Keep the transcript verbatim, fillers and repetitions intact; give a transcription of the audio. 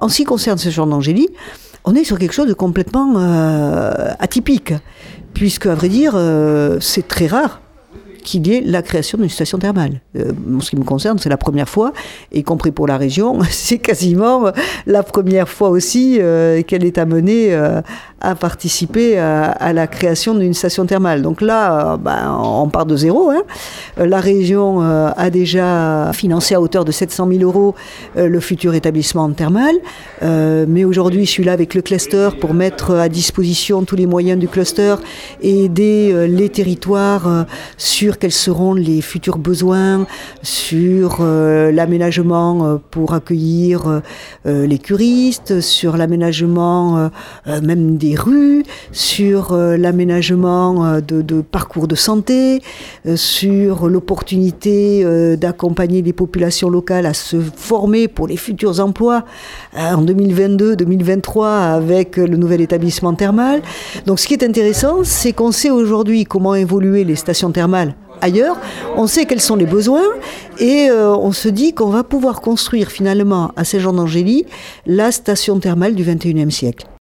En ce qui concerne ce genre d'Angély, on est sur quelque chose de complètement euh, atypique, puisque, à vrai dire, euh, c'est très rare qu'il y ait la création d'une station thermale. Euh, en ce qui me concerne, c'est la première fois, y compris pour la région, c'est quasiment la première fois aussi euh, qu'elle est amenée euh, à participer à, à la création d'une station thermale. Donc là, euh, ben, on part de zéro. Hein. La région euh, a déjà financé à hauteur de sept cent mille euros euh, le futur établissement thermal, euh, mais aujourd'hui, je suis là avec le cluster pour mettre à disposition tous les moyens du cluster et aider euh, les territoires euh, sur quels seront les futurs besoins, sur euh, l'aménagement euh, pour accueillir euh, les curistes, sur l'aménagement euh, euh, même des rues, sur euh, l'aménagement euh, de, de parcours de santé, euh, sur l'opportunité euh, d'accompagner les populations locales à se former pour les futurs emplois euh, en deux mille vingt-deux deux mille vingt-trois avec le nouvel établissement thermal. Donc ce qui est intéressant, c'est qu'on sait aujourd'hui comment évoluer les stations thermales ailleurs, on sait quels sont les besoins et euh, on se dit qu'on va pouvoir construire finalement à Saint-Jean-d'Angély la station thermale du vingt et unième siècle.